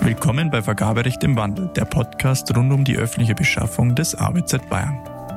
Willkommen bei Vergaberecht im Wandel, der Podcast rund um die öffentliche Beschaffung des AWZ Bayern.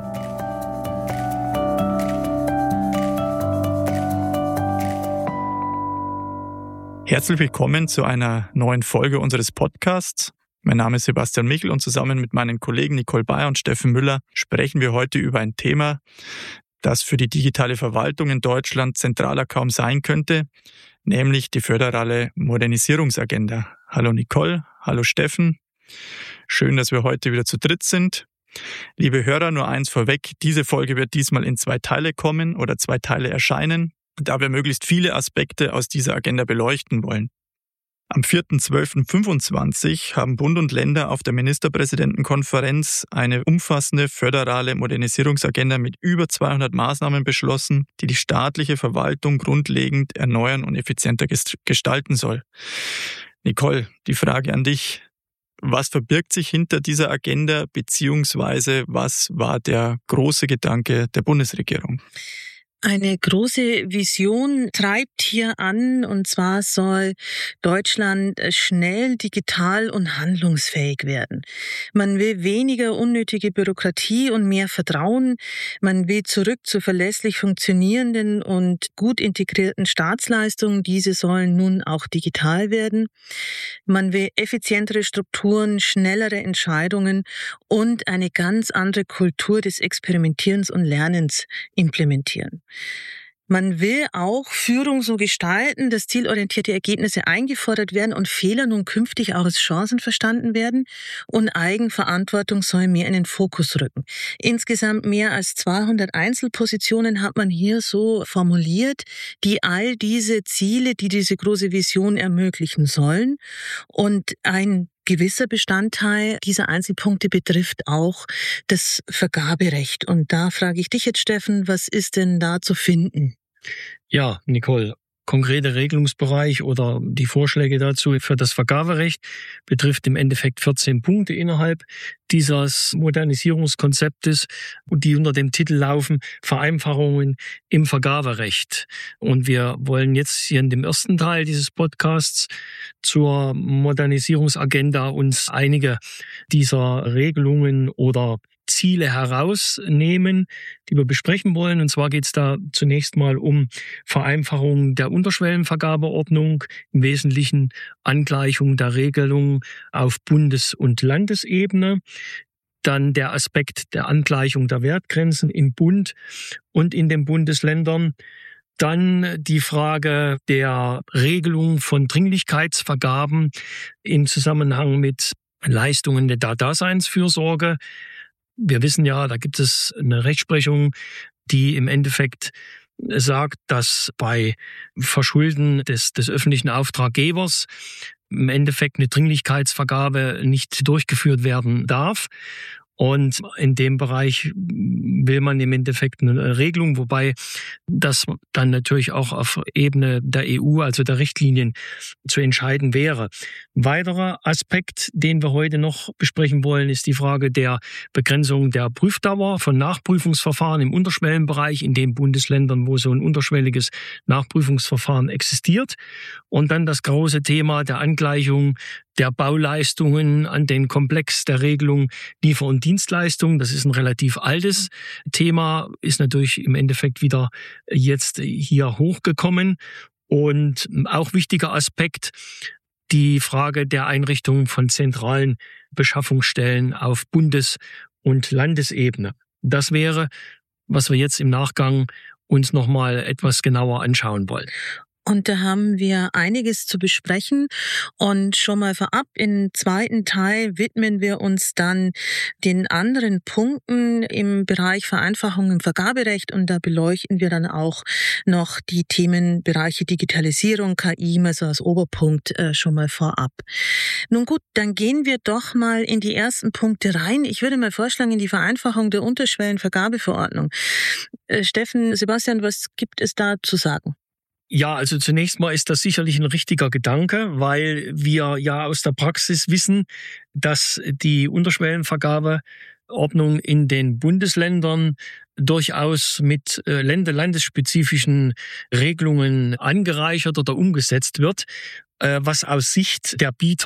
Herzlich willkommen zu einer neuen Folge unseres Podcasts. Mein Name ist Sebastian Michel und zusammen mit meinen Kollegen Nicole Bayer und Steffen Müller sprechen wir heute über ein Thema, das für die digitale Verwaltung in Deutschland zentraler kaum sein könnte, nämlich die föderale Modernisierungsagenda. Hallo Nicole, hallo Steffen. Schön, dass wir heute wieder zu dritt sind. Liebe Hörer, nur eins vorweg, diese Folge wird diesmal in 2 Teile kommen oder 2 Teile erscheinen, da wir möglichst viele Aspekte aus dieser Agenda beleuchten wollen. Am 4.12.25 haben Bund und Länder auf der Ministerpräsidentenkonferenz eine umfassende föderale Modernisierungsagenda mit über 200 Maßnahmen beschlossen, die die staatliche Verwaltung grundlegend erneuern und effizienter gestalten soll. Nicole, die Frage an dich. Was verbirgt sich hinter dieser Agenda, beziehungsweise was war der große Gedanke der Bundesregierung? Eine große Vision treibt hier an, und zwar soll Deutschland schnell digital und handlungsfähig werden. Man will weniger unnötige Bürokratie und mehr Vertrauen. Man will zurück zu verlässlich funktionierenden und gut integrierten Staatsleistungen. Diese sollen nun auch digital werden. Man will effizientere Strukturen, schnellere Entscheidungen und eine ganz andere Kultur des Experimentierens und Lernens implementieren. Man will auch Führung so gestalten, dass zielorientierte Ergebnisse eingefordert werden und Fehler nun künftig auch als Chancen verstanden werden, und Eigenverantwortung soll mehr in den Fokus rücken. Insgesamt mehr als 200 Einzelpositionen hat man hier so formuliert, die all diese Ziele, die diese große Vision ermöglichen sollen. Und ein gewisser Bestandteil dieser Einzelpunkte betrifft auch das Vergaberecht. Und da frage ich dich jetzt, Steffen, was ist denn da zu finden? Ja, Nicole, konkrete Regelungsbereich oder die Vorschläge dazu für das Vergaberecht betrifft im Endeffekt 14 Punkte innerhalb dieses Modernisierungskonzeptes, die unter dem Titel laufen Vereinfachungen im Vergaberecht. Und wir wollen jetzt hier in dem ersten Teil dieses Podcasts zur Modernisierungsagenda uns einige dieser Regelungen oder Ziele herausnehmen, die wir besprechen wollen. Und zwar geht es da zunächst mal um Vereinfachung der Unterschwellenvergabeordnung, im Wesentlichen Angleichung der Regelung auf Bundes- und Landesebene. Dann der Aspekt der Angleichung der Wertgrenzen im Bund und in den Bundesländern. Dann die Frage der Regelung von Dringlichkeitsvergaben im Zusammenhang mit Leistungen der Daseinsfürsorge. Wir wissen ja, da gibt es eine Rechtsprechung, die im Endeffekt sagt, dass bei Verschulden des öffentlichen Auftraggebers im Endeffekt eine Dringlichkeitsvergabe nicht durchgeführt werden darf. Und in dem Bereich will man im Endeffekt eine Regelung, wobei das dann natürlich auch auf Ebene der EU, also der Richtlinien, zu entscheiden wäre. Ein weiterer Aspekt, den wir heute noch besprechen wollen, ist die Frage der Begrenzung der Prüfdauer von Nachprüfungsverfahren im Unterschwellenbereich in den Bundesländern, wo so ein unterschwelliges Nachprüfungsverfahren existiert. Und dann das große Thema der Angleichung der Bauleistungen an den Komplex der Regelung Liefer- und Dienstleistungen. Das ist ein relativ altes Thema, ist natürlich im Endeffekt wieder jetzt hier hochgekommen. Und auch wichtiger Aspekt, die Frage der Einrichtung von zentralen Beschaffungsstellen auf Bundes- und Landesebene. Das wäre, was wir jetzt im Nachgang uns nochmal etwas genauer anschauen wollen. Und da haben wir einiges zu besprechen. Und schon mal vorab, im zweiten Teil widmen wir uns dann den anderen Punkten im Bereich Vereinfachung im Vergaberecht. Und da beleuchten wir dann auch noch die Themenbereiche Digitalisierung, KI, mal so als Oberpunkt schon mal vorab. Nun gut, dann gehen wir doch mal in die ersten Punkte rein. Ich würde mal vorschlagen, in die Vereinfachung der Unterschwellenvergabeverordnung. Steffen, Sebastian, was gibt es da zu sagen? Ja, also zunächst mal ist das sicherlich ein richtiger Gedanke, weil wir ja aus der Praxis wissen, dass die Unterschwellenvergabeordnung in den Bundesländern durchaus mit landesspezifischen Regelungen angereichert oder umgesetzt wird, was aus Sicht der Bieter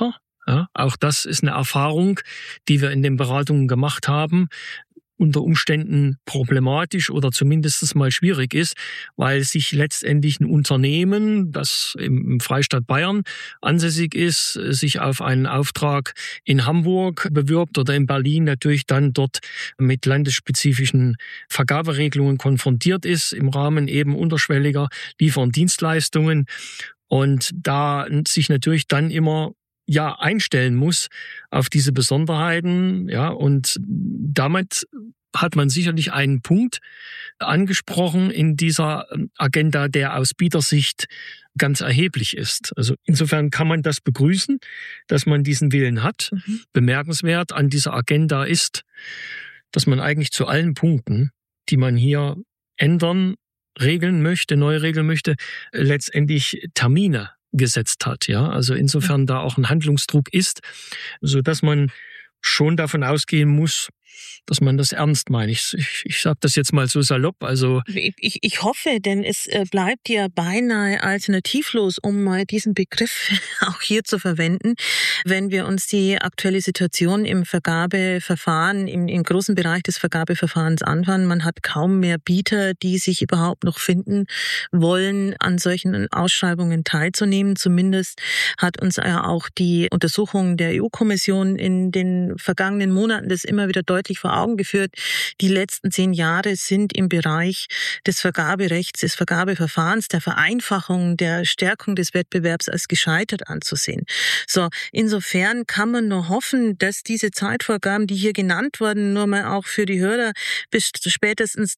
Ja, auch das ist eine Erfahrung, die wir in den Beratungen gemacht haben, unter Umständen problematisch oder zumindest mal schwierig ist, weil sich letztendlich ein Unternehmen, das im Freistaat Bayern ansässig ist, sich auf einen Auftrag in Hamburg bewirbt oder in Berlin natürlich dann dort mit landesspezifischen Vergaberegelungen konfrontiert ist, im Rahmen eben unterschwelliger Liefer- und Dienstleistungen. Und da sich natürlich dann immer einstellen muss auf diese Besonderheiten, und damit hat man sicherlich einen Punkt angesprochen in dieser Agenda, der aus Bietersicht ganz erheblich ist. Also insofern kann man das begrüßen, dass man diesen Willen hat. Bemerkenswert an dieser Agenda ist, dass man eigentlich zu allen Punkten, die man hier ändern, regeln möchte, neu regeln möchte, letztendlich Termine gesetzt hat. Ja, also insofern da auch ein Handlungsdruck ist, so dass man schon davon ausgehen muss, dass man das ernst meint. Ich sage das jetzt mal so salopp. Also ich hoffe, denn es bleibt ja beinahe alternativlos, um mal diesen Begriff auch hier zu verwenden, wenn wir uns die aktuelle Situation im Vergabeverfahren, im großen Bereich des Vergabeverfahrens anschauen. Man hat kaum mehr Bieter, die sich überhaupt noch finden wollen, an solchen Ausschreibungen teilzunehmen. Zumindest hat uns ja auch die Untersuchung der EU-Kommission in den vergangenen Monaten das immer wieder deutlich vor Augen geführt. Die letzten 10 Jahre sind im Bereich des Vergaberechts, des Vergabeverfahrens, der Vereinfachung, der Stärkung des Wettbewerbs als gescheitert anzusehen. So, insofern kann man nur hoffen, dass diese Zeitvorgaben, die hier genannt wurden, nur mal auch für die Hörer, bis spätestens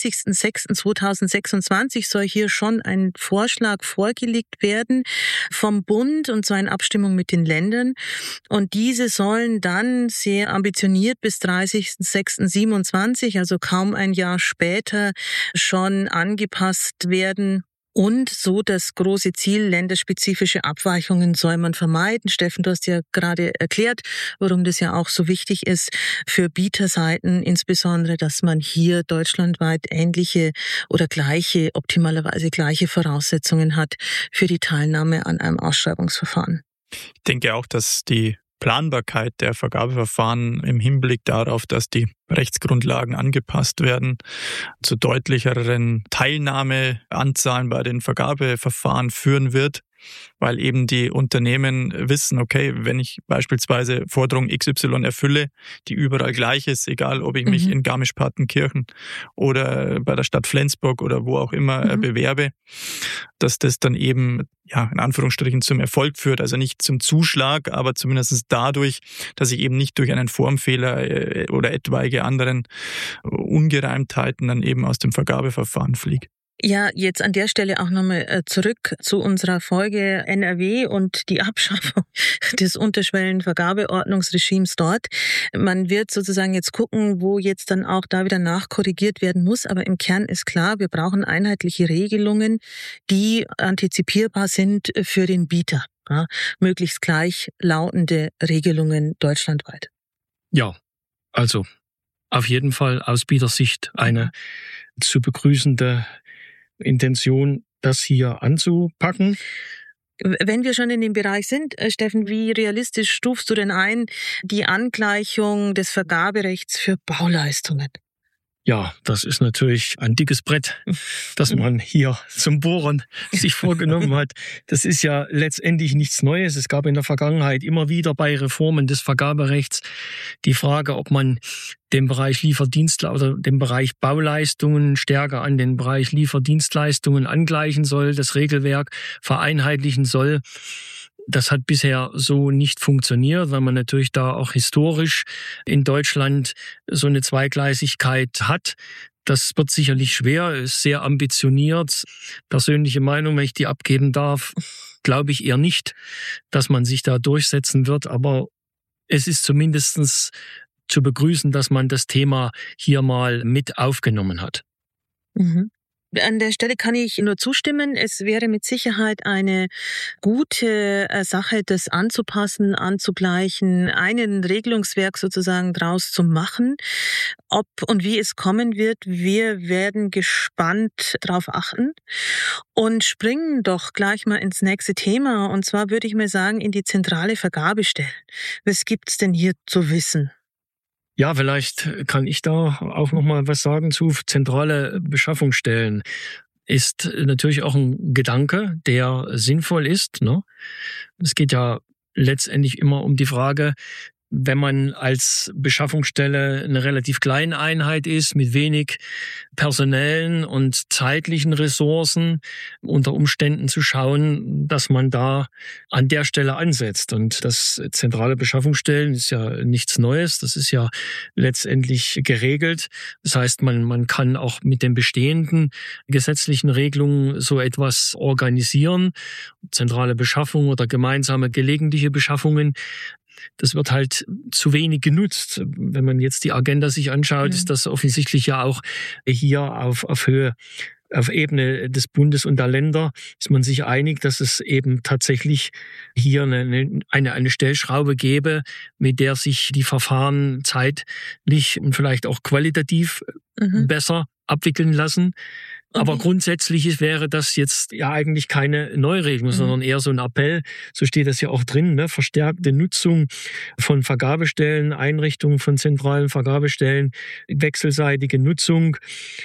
30.06.2026 soll hier schon ein Vorschlag vorgelegt werden vom Bund, und zwar in Abstimmung mit den Ländern. Und diese sollen dann sehr ambitioniert bis 30.06.27, also kaum ein Jahr später, schon angepasst werden. Und so das große Ziel, länderspezifische Abweichungen soll man vermeiden. Steffen, du hast ja gerade erklärt, warum das ja auch so wichtig ist für Bieterseiten, insbesondere, dass man hier deutschlandweit ähnliche oder gleiche, optimalerweise gleiche Voraussetzungen hat für die Teilnahme an einem Ausschreibungsverfahren. Ich denke auch, dass die Planbarkeit der Vergabeverfahren im Hinblick darauf, dass die Rechtsgrundlagen angepasst werden, zu deutlicheren Teilnahmeanzahlen bei den Vergabeverfahren führen wird, weil eben die Unternehmen wissen, okay, wenn ich beispielsweise Forderung XY erfülle, die überall gleich ist, egal ob ich mich in Garmisch-Partenkirchen oder bei der Stadt Flensburg oder wo auch immer bewerbe, dass das dann eben in Anführungsstrichen zum Erfolg führt, also nicht zum Zuschlag, aber zumindest dadurch, dass ich eben nicht durch einen Formfehler oder etwaige anderen Ungereimtheiten dann eben aus dem Vergabeverfahren fliege. Ja, jetzt an der Stelle auch nochmal zurück zu unserer Folge NRW und die Abschaffung des Unterschwellenvergabeordnungsregimes dort. Man wird sozusagen jetzt gucken, wo jetzt dann auch da wieder nachkorrigiert werden muss. Aber im Kern ist klar, wir brauchen einheitliche Regelungen, die antizipierbar sind für den Bieter. Ja, möglichst gleich lautende Regelungen deutschlandweit. Ja, also auf jeden Fall aus Bietersicht eine zu begrüßende Intention, das hier anzupacken. Wenn wir schon in dem Bereich sind, Steffen, wie realistisch stufst du denn ein die Angleichung des Vergaberechts für Bauleistungen? Ja, das ist natürlich ein dickes Brett, das man hier zum Bohren sich vorgenommen hat. Das ist ja letztendlich nichts Neues. Es gab in der Vergangenheit immer wieder bei Reformen des Vergaberechts die Frage, ob man den Bereich Lieferdienstleistungen oder den Bereich Bauleistungen stärker an den Bereich Lieferdienstleistungen angleichen soll, das Regelwerk vereinheitlichen soll. Das hat bisher so nicht funktioniert, weil man natürlich da auch historisch in Deutschland so eine Zweigleisigkeit hat. Das wird sicherlich schwer, ist sehr ambitioniert. Persönliche Meinung, wenn ich die abgeben darf, glaube ich eher nicht, dass man sich da durchsetzen wird. Aber es ist zumindest zu begrüßen, dass man das Thema hier mal mit aufgenommen hat. Mhm. An der Stelle kann ich nur zustimmen. Es wäre mit Sicherheit eine gute Sache, das anzupassen, anzugleichen, einen Regelungswerk sozusagen draus zu machen. Ob und wie es kommen wird, wir werden gespannt darauf achten und springen doch gleich mal ins nächste Thema. Und zwar würde ich mal sagen, in die zentrale Vergabestellen. Was gibt's denn hier zu wissen? Ja, vielleicht kann ich da auch noch mal was sagen zu zentrale Beschaffungsstellen. Ist natürlich auch ein Gedanke, der sinnvoll ist, ne? Es geht ja letztendlich immer um die Frage, wenn man als Beschaffungsstelle eine relativ kleine Einheit ist, mit wenig personellen und zeitlichen Ressourcen, unter Umständen zu schauen, dass man da an der Stelle ansetzt. Und das zentrale Beschaffungsstellen ist ja nichts Neues, das ist ja letztendlich geregelt. Das heißt, man kann auch mit den bestehenden gesetzlichen Regelungen so etwas organisieren. Zentrale Beschaffung oder gemeinsame gelegentliche Beschaffungen. Das wird halt zu wenig genutzt. Wenn man jetzt die Agenda sich anschaut, ist das offensichtlich ja auch hier auf Höhe, auf Ebene des Bundes und der Länder ist man sich einig, dass es eben tatsächlich hier eine Stellschraube gäbe, mit der sich die Verfahren zeitlich und vielleicht auch qualitativ besser abwickeln lassen. Aber grundsätzlich wäre das jetzt ja eigentlich keine Neuregelung, sondern eher so ein Appell, so steht das ja auch drin, ne? Verstärkte Nutzung von Vergabestellen, Einrichtungen von zentralen Vergabestellen, wechselseitige Nutzung.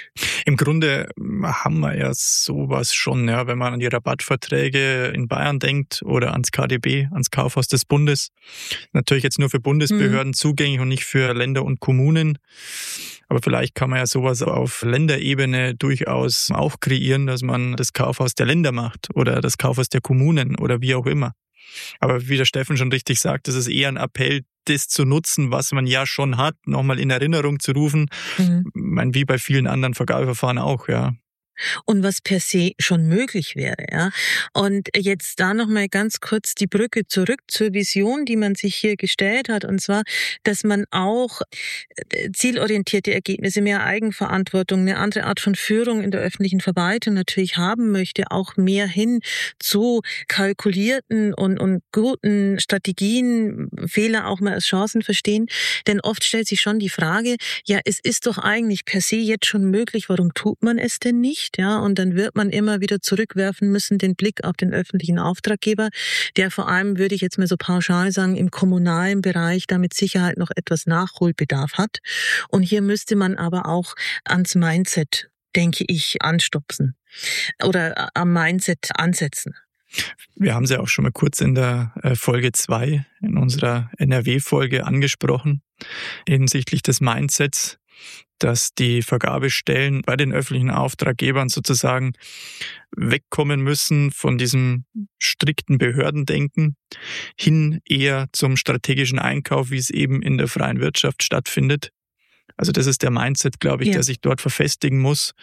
Im Grunde haben wir ja sowas schon, ja, wenn man an die Rabattverträge in Bayern denkt oder ans KDB, ans Kaufhaus des Bundes. Natürlich jetzt nur für Bundesbehörden zugänglich und nicht für Länder und Kommunen. Aber vielleicht kann man ja sowas auf Länderebene durchaus auch kreieren, dass man das Kaufhaus der Länder macht oder das Kaufhaus der Kommunen oder wie auch immer. Aber wie der Steffen schon richtig sagt, das ist eher ein Appell, das zu nutzen, was man ja schon hat, nochmal in Erinnerung zu rufen. Ich meine, wie bei vielen anderen Vergabeverfahren auch, ja. Und was per se schon möglich wäre, ja. Und jetzt da nochmal ganz kurz die Brücke zurück zur Vision, die man sich hier gestellt hat, und zwar, dass man auch zielorientierte Ergebnisse, mehr Eigenverantwortung, eine andere Art von Führung in der öffentlichen Verwaltung natürlich haben möchte, auch mehr hin zu kalkulierten und guten Strategien, Fehler auch mal als Chancen verstehen. Denn oft stellt sich schon die Frage, ja, es ist doch eigentlich per se jetzt schon möglich, warum tut man es denn nicht? Ja, und dann wird man immer wieder zurückwerfen müssen, den Blick auf den öffentlichen Auftraggeber, der vor allem, würde ich jetzt mal so pauschal sagen, im kommunalen Bereich da mit Sicherheit noch etwas Nachholbedarf hat. Und hier müsste man aber auch ans Mindset, denke ich, anstupsen oder am Mindset ansetzen. Wir haben es ja auch schon mal kurz in der Folge 2, in unserer NRW-Folge angesprochen, hinsichtlich des Mindsets, dass die Vergabestellen bei den öffentlichen Auftraggebern sozusagen wegkommen müssen von diesem strikten Behördendenken hin eher zum strategischen Einkauf, wie es eben in der freien Wirtschaft stattfindet. Also das ist der Mindset, glaube ich, der sich dort verfestigen muss.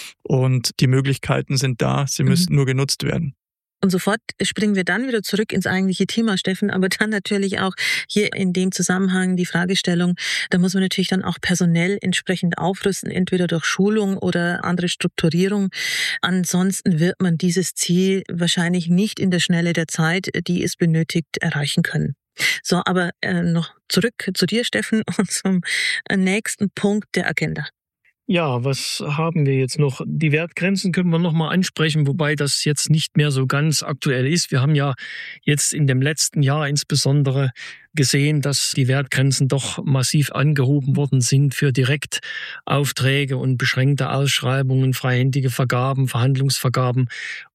Und die Möglichkeiten sind da, sie müssen nur genutzt werden. Und sofort springen wir dann wieder zurück ins eigentliche Thema, Steffen, aber dann natürlich auch hier in dem Zusammenhang die Fragestellung, da muss man natürlich dann auch personell entsprechend aufrüsten, entweder durch Schulung oder andere Strukturierung. Ansonsten wird man dieses Ziel wahrscheinlich nicht in der Schnelle der Zeit, die es benötigt, erreichen können. So, aber noch zurück zu dir, Steffen, und zum nächsten Punkt der Agenda. Ja, was haben wir jetzt noch? Die Wertgrenzen können wir noch mal ansprechen, wobei das jetzt nicht mehr so ganz aktuell ist. Wir haben ja jetzt in dem letzten Jahr insbesondere gesehen, dass die Wertgrenzen doch massiv angehoben worden sind für Direktaufträge und beschränkte Ausschreibungen, freihändige Vergaben, Verhandlungsvergaben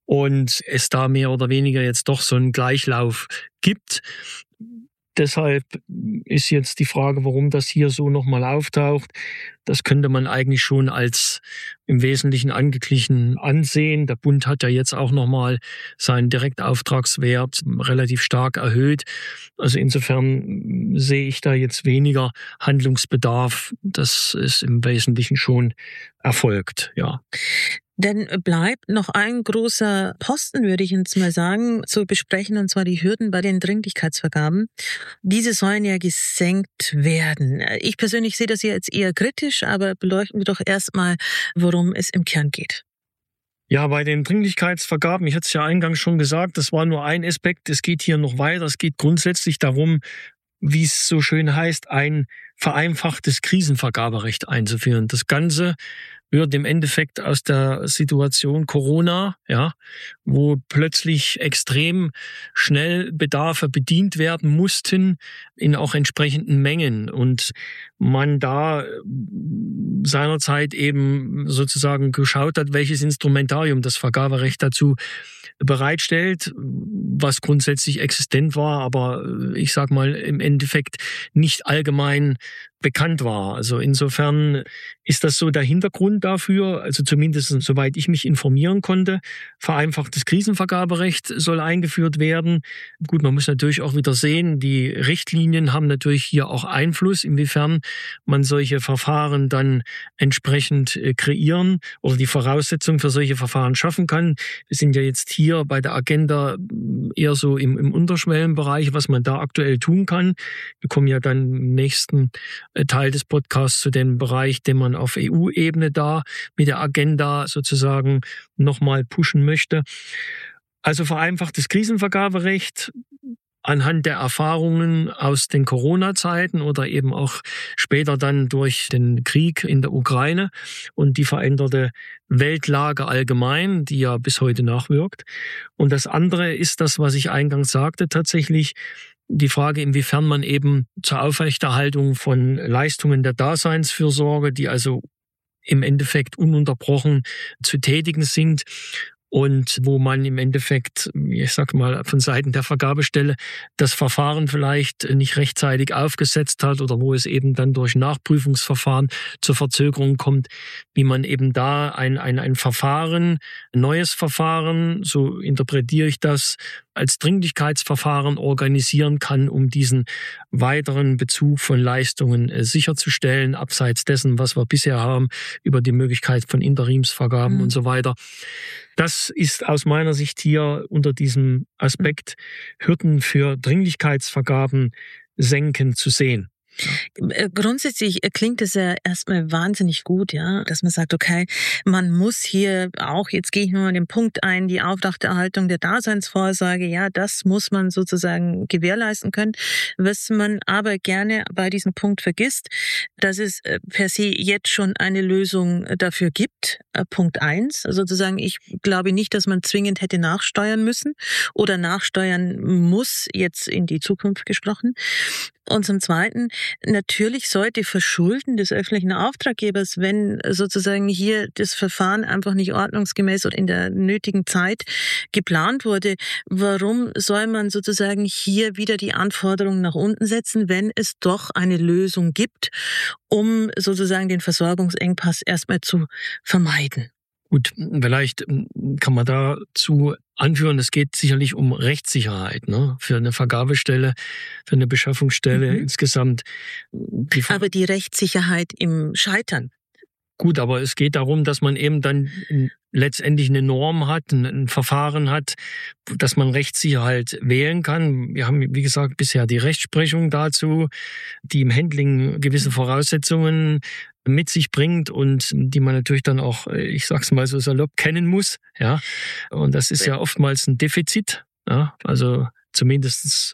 und es da mehr oder weniger jetzt doch so einen Gleichlauf gibt. Deshalb ist jetzt die Frage, warum das hier so nochmal auftaucht. Das könnte man eigentlich schon als im Wesentlichen angeglichen ansehen. Der Bund hat ja jetzt auch nochmal seinen Direktauftragswert relativ stark erhöht. Also insofern sehe ich da jetzt weniger Handlungsbedarf. Das ist im Wesentlichen schon erfolgt, ja. Denn bleibt noch ein großer Posten, würde ich jetzt mal sagen, zu besprechen, und zwar die Hürden bei den Dringlichkeitsvergaben. Diese sollen ja gesenkt werden. Ich persönlich sehe das ja jetzt eher kritisch, aber beleuchten wir doch erstmal, worum es im Kern geht. Ja, bei den Dringlichkeitsvergaben, ich hatte es ja eingangs schon gesagt, das war nur ein Aspekt. Es geht hier noch weiter. Es geht grundsätzlich darum, wie es so schön heißt, ein vereinfachtes Krisenvergaberecht einzuführen. Das Ganze wird im Endeffekt aus der Situation Corona, ja, wo plötzlich extrem schnell Bedarfe bedient werden mussten in auch entsprechenden Mengen und man da seinerzeit eben sozusagen geschaut hat, welches Instrumentarium das Vergaberecht dazu bereitstellt, was grundsätzlich existent war, aber ich sag mal im Endeffekt nicht allgemein bekannt war. Also insofern ist das so der Hintergrund dafür, also zumindest soweit ich mich informieren konnte. Vereinfachtes Krisenvergaberecht soll eingeführt werden. Gut, man muss natürlich auch wieder sehen, die Richtlinien haben natürlich hier auch Einfluss, inwiefern man solche Verfahren dann entsprechend kreieren oder die Voraussetzungen für solche Verfahren schaffen kann. Wir sind ja jetzt hier bei der Agenda eher so im Unterschwellenbereich, was man da aktuell tun kann. Wir kommen ja dann im nächsten Teil des Podcasts zu dem Bereich, den man auf EU-Ebene da mit der Agenda sozusagen nochmal pushen möchte. Also vereinfachtes Krisenvergaberecht anhand der Erfahrungen aus den Corona-Zeiten oder eben auch später dann durch den Krieg in der Ukraine und die veränderte Weltlage allgemein, die ja bis heute nachwirkt. Und das andere ist das, was ich eingangs sagte, tatsächlich die Frage, inwiefern man eben zur Aufrechterhaltung von Leistungen der Daseinsfürsorge, die also im Endeffekt ununterbrochen zu tätigen sind und wo man im Endeffekt, ich sag mal, von Seiten der Vergabestelle das Verfahren vielleicht nicht rechtzeitig aufgesetzt hat oder wo es eben dann durch Nachprüfungsverfahren zur Verzögerung kommt, wie man eben da ein Verfahren, ein neues Verfahren, so interpretiere ich das, als Dringlichkeitsverfahren organisieren kann, um diesen weiteren Bezug von Leistungen sicherzustellen, abseits dessen, was wir bisher haben, über die Möglichkeit von Interimsvergaben und so weiter. Das ist aus meiner Sicht hier unter diesem Aspekt Hürden für Dringlichkeitsvergaben senken zu sehen. Grundsätzlich klingt es ja erstmal wahnsinnig gut, ja, dass man sagt, okay, man muss hier auch, jetzt gehe ich nur an den Punkt ein, die Aufrechterhaltung der Daseinsvorsorge, ja, das muss man sozusagen gewährleisten können. Was man aber gerne bei diesem Punkt vergisst, dass es per se jetzt schon eine Lösung dafür gibt. Punkt 1, sozusagen, ich glaube nicht, dass man zwingend hätte nachsteuern müssen oder nachsteuern muss, jetzt in die Zukunft gesprochen. Und zum Zweiten, natürlich sollte Verschulden des öffentlichen Auftraggebers, wenn sozusagen hier das Verfahren einfach nicht ordnungsgemäß oder in der nötigen Zeit geplant wurde, warum soll man sozusagen hier wieder die Anforderungen nach unten setzen, wenn es doch eine Lösung gibt, um sozusagen den Versorgungsengpass erstmal zu vermeiden? Gut, vielleicht kann man dazu anführen, es geht sicherlich um Rechtssicherheit, ne? Für eine Vergabestelle, für eine Beschaffungsstelle insgesamt. Aber die Rechtssicherheit im Scheitern. Gut, aber es geht darum, dass man eben dann letztendlich eine Norm hat, ein Verfahren hat, dass man Rechtssicherheit wählen kann. Wir haben, wie gesagt, bisher die Rechtsprechung dazu, die im Handling gewisse Voraussetzungen mit sich bringt und die man natürlich dann auch, ich sag's mal so salopp, kennen muss. Ja, und das ist ja oftmals ein Defizit. Ja, also zumindest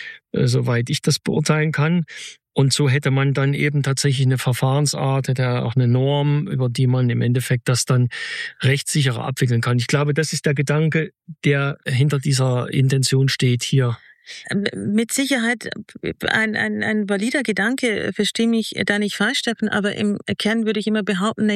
soweit ich das beurteilen kann. Und so hätte man dann eben tatsächlich eine Verfahrensart, hätte auch eine Norm, über die man im Endeffekt das dann rechtssicherer abwickeln kann. Ich glaube, das ist der Gedanke, der hinter dieser Intention steht hier. Mit Sicherheit ein valider Gedanke, verstehe mich da nicht falsch, Steffen, aber im Kern würde ich immer behaupten,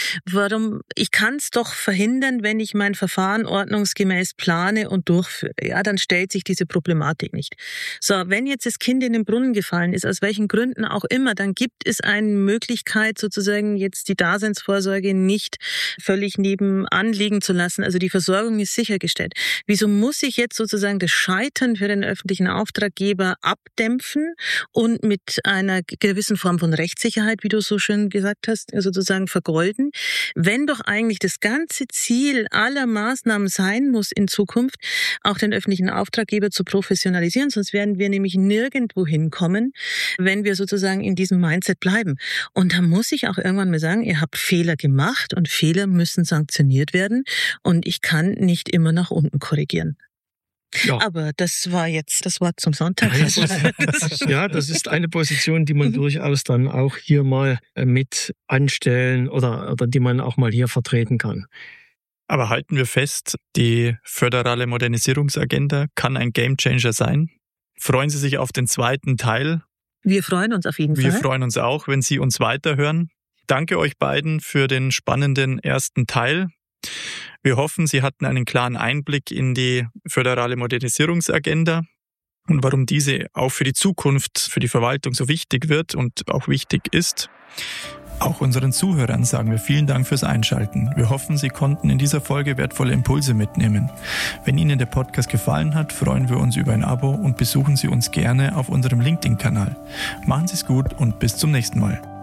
ich kann es doch verhindern, wenn ich mein Verfahren ordnungsgemäß plane und durchführe. Ja, dann stellt sich diese Problematik nicht. So, wenn jetzt das Kind in den Brunnen gefallen ist, aus welchen Gründen auch immer, dann gibt es eine Möglichkeit, sozusagen jetzt die Daseinsvorsorge nicht völlig nebenan liegen zu lassen. Also die Versorgung ist sichergestellt. Wieso muss ich jetzt sozusagen das Scheitern für den öffentlichen öffentlichen Auftraggeber abdämpfen und mit einer gewissen Form von Rechtssicherheit, wie du so schön gesagt hast, sozusagen vergolden. Wenn doch eigentlich das ganze Ziel aller Maßnahmen sein muss in Zukunft, auch den öffentlichen Auftraggeber zu professionalisieren, sonst werden wir nämlich nirgendwo hinkommen, wenn wir sozusagen in diesem Mindset bleiben. Und da muss ich auch irgendwann mal sagen, ihr habt Fehler gemacht und Fehler müssen sanktioniert werden und ich kann nicht immer nach unten korrigieren. Ja. Aber das war jetzt das Wort zum Sonntag. Ja, das ist eine Position, die man durchaus dann auch hier mal mit anstellen oder die man auch mal hier vertreten kann. Aber halten wir fest, die föderale Modernisierungsagenda kann ein Gamechanger sein. Freuen Sie sich auf den zweiten Teil. Wir freuen uns auf jeden Fall. Wir freuen uns auch, wenn Sie uns weiterhören. Danke euch beiden für den spannenden ersten Teil. Wir hoffen, Sie hatten einen klaren Einblick in die föderale Modernisierungsagenda und warum diese auch für die Zukunft, für die Verwaltung so wichtig wird und auch wichtig ist. Auch unseren Zuhörern sagen wir vielen Dank fürs Einschalten. Wir hoffen, Sie konnten in dieser Folge wertvolle Impulse mitnehmen. Wenn Ihnen der Podcast gefallen hat, freuen wir uns über ein Abo und besuchen Sie uns gerne auf unserem LinkedIn-Kanal. Machen Sie es gut und bis zum nächsten Mal.